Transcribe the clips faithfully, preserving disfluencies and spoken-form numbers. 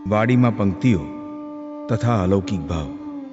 વાડીમાં પંક્તિઓ તથા અલૌકિક ભાવ.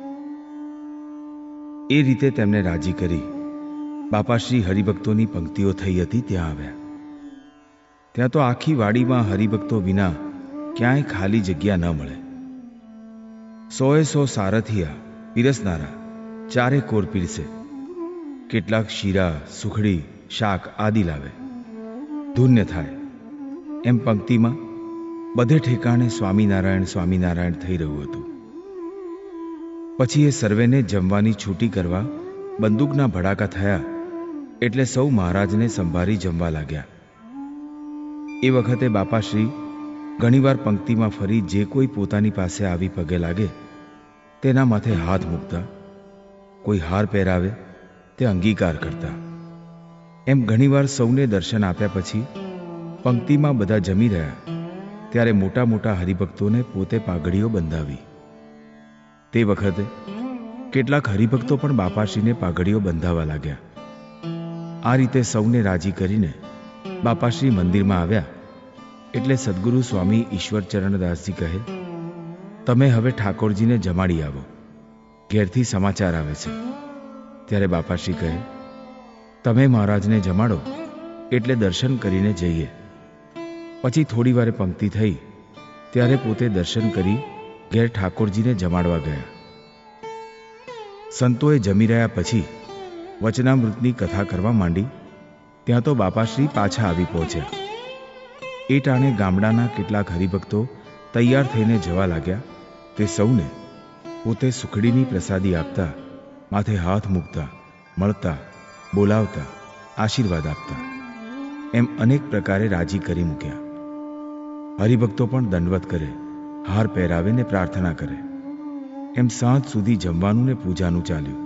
એ રીતે તેમને રાજી કરી બાપાશ્રી હરિભક્તોની પંક્તિઓ થઈ હતી ત્યાં આવ્યા. ત્યાં તો આખી વાડીમાં હરિભક્તો વિના ક્યાંય ખાલી જગ્યા ન મળે. સોએ સો સારથિયા પીરસનારા ચારે કોર પીરસે. કેટલાક શીરા, સુખડી, શાક આદિ લાવે. ધૂન્ય થાય એમ પંક્તિમાં બધે ઠેકાણે સ્વામિનારાયણ સ્વામિનારાયણ થઈ રહ્યું હતું. પછી એ સર્વેને જમવાની છૂટી કરવા બંદૂકના ભડાકા થયા એટલે સૌ મહારાજને સંભાળી જમવા લાગ્યા. એ વખતે બાપાશ્રી ઘણીવાર પંક્તિમાં ફરી જે કોઈ પોતાની પાસે આવી પગે લાગે તેના માથે હાથ મૂકતા, કોઈ હાર પહેરાવે તે અંગીકાર કરતા. એમ ઘણીવાર સૌને દર્શન આપ્યા પછી પંક્તિમાં બધા જમી રહ્યા ત્યારે મોટા મોટા હરિભક્તોને પોતે પાઘડીઓ બંધાવી. તે વખતે કેટલાક હરિભક્તો પણ બાપાશ્રીને પાઘડીઓ બંધાવા લાગ્યા. આ રીતે સૌને રાજી કરીને બાપાશ્રી મંદિરમાં આવ્યા એટલે સદગુરુ સ્વામી ઈશ્વરચરણદાસજી કહે, તમે હવે ઠાકોરજીને જમાડી આવો, ઘેરથી સમાચાર આવે છે. ત્યારે બાપાશ્રી કહે, તમે મહારાજને જમાડો એટલે દર્શન કરીને જઈએ. પછી થોડી વારે પંક્તિ થઈ ત્યારે પોતે દર્શન કરી ઘેર ઠાકોરજીને જમાડવા ગયા. સંતોએ જમી રહ્યા પછી વચનામૃતની કથા કરવા માંડી ત્યાં તો બાપાશ્રી પાછા આવી પહોંચ્યા. એ ટાણે ગામડાના કેટલાક હરિભક્તો તૈયાર થઈને જવા લાગ્યા. તે સૌને પોતે સુખડીની પ્રસાદી આપતા, માથે હાથ મૂકતા, મળતા, બોલાવતા, આશીર્વાદ આપતા, એમ અનેક પ્રકારે રાજી કરી મૂક્યા. હરિભક્તો પણ દંડવત કરે, હાર પહેરાવે ને પ્રાર્થના કરે. એમ સાંજ સુધી જમવાનું ને પૂજાનું ચાલ્યું.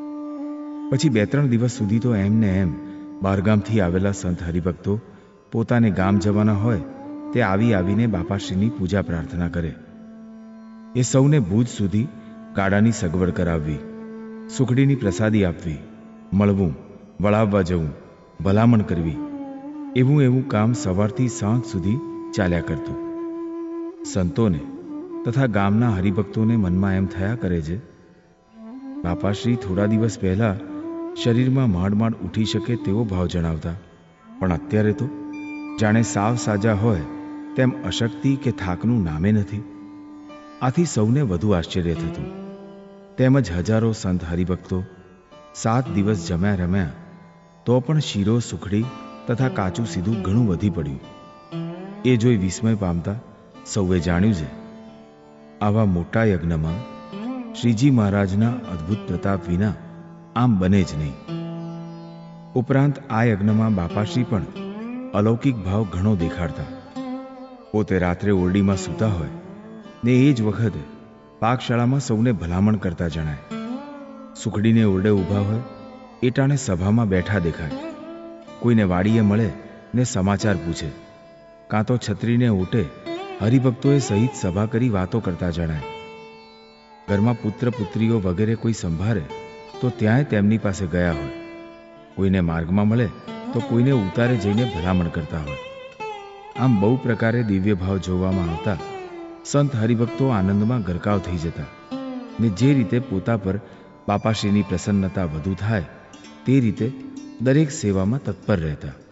પછી બે ત્રણ દિવસ સુધી તો એમને એમ બહારગામથી આવેલા સંત હરિભક્તો પોતાને ગામ જવાના હોય તે આવી આવીને બાપાશ્રીની પૂજા પ્રાર્થના કરે. એ સૌને ભુજ સુધી ગાડાની સગવડ કરાવવી, સુખડીની પ્રસાદી આપવી, મળવું, વળાવવા જવું, ભલામણ કરવી, એવું એવું કામ સવારથી સાંજ સુધી ચાલ્યા કરતું. સંતોને તથા ગામના હરિભક્તોને મનમાં એમ થયા કરે છે, બાપાશ્રી થોડા દિવસ પહેલા શરીરમાં માંડ માંડ ઉઠી શકે તેવો ભાવ જણાવતા, પણ અત્યારે તો જાણે સાવ સાજા હોય તેમ અશક્તિ કે થાકનું નામે નથી. આથી સૌને વધુ આશ્ચર્ય થતું. તેમજ હજારો સંત હરિભક્તો સાત દિવસ જમ્યા રમ્યા તો પણ શીરો, સુખડી તથા કાચું સીધું ઘણું વધી પડ્યું. એ જોઈ વિસ્મય પામતા સૌએ જાણ્યું છે, આવા મોટા યજ્ઞમાં શ્રીજી મહારાજના અદ્ભુત પ્રતાપ વિના આમ બને જ નહીં. ઉપરાંત આ યજ્ઞમાં બાપાશ્રી પણ અલૌકિક ભાવ ઘણો દેખાડતા. પોતે રાત્રે ઓરડીમાં સૂતા હોય ને એ જ વખતે પાકશાળામાં સૌને ભલામણ કરતા જણાય. સુખડીને ઓરડે ઊભા હોય એ ટાણે સભામાં બેઠા દેખાય. કોઈને વાડીએ મળે ને સમાચાર પૂછે, કાં તો છત્રીને ઓટે હરિભક્તોએ સહિત સભા કરી વાતો કરતા જણાય. ઘરમાં પુત્ર પુત્રીઓ વગેરે કોઈ સંભાળે તો ત્યાંય તેમની પાસે ગયા હોય. કોઈને માર્ગમાં મળે તો કોઈને ઉતારે જઈને ભલામણ કરતા હોય. આમ બહુ પ્રકારે દિવ્ય ભાવ જોવામાં આવતા સંત હરિભક્તો આનંદમાં ગરકાવ થઈ જતા ને જે રીતે પોતા પર બાપાશ્રીની પ્રસન્નતા વધુ થાય તે રીતે દરેક સેવામાં તત્પર રહેતા.